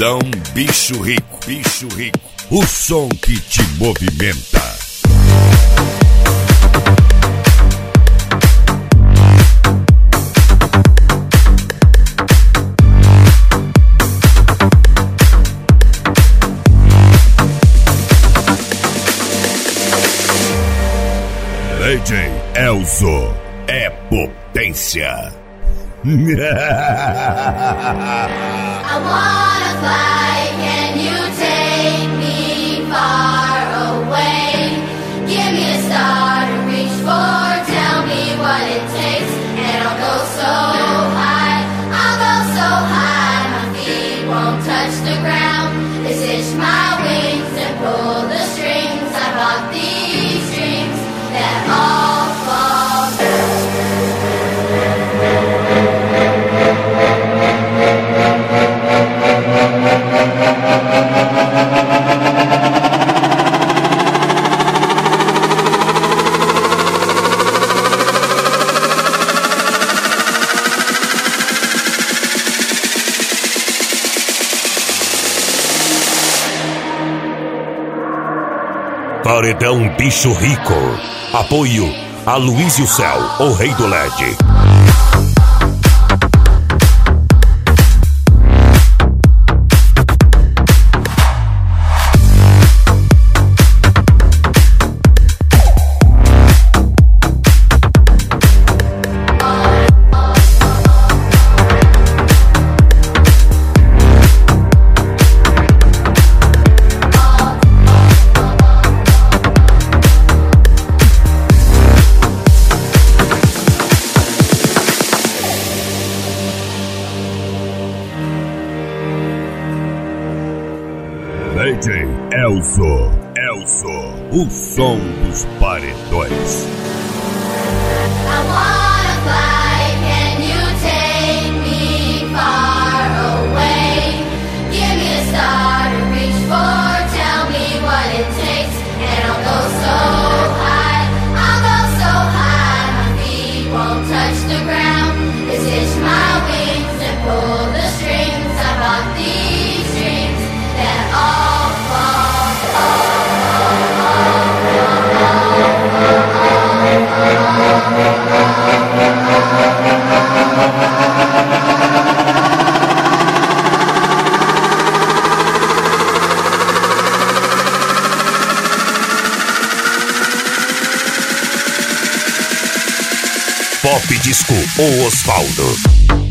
Paredão Bicho Rico, Bicho Rico, o som que te movimenta. DJ Elzo é potência. I wanna fly, can you take me far away? Give me a star to reach for, tell me what it takes, and I'll go so high, my feet won't touch the ground. They stitch my wings and pull the strings. I bought these dreams that all fall through. Paredão Bicho Rico. Apoio a Luizio Céu, o rei do LED. DJ Elzo, o som dos paredões. I wanna fly, can you take me far away? Give me a star to reach for, tell me what it takes, and I'll go so high, my feet won't touch the ground. They stitch my wings and pull the strings. I bought these dreams that all fall. Pop Disco, o Osvaldo.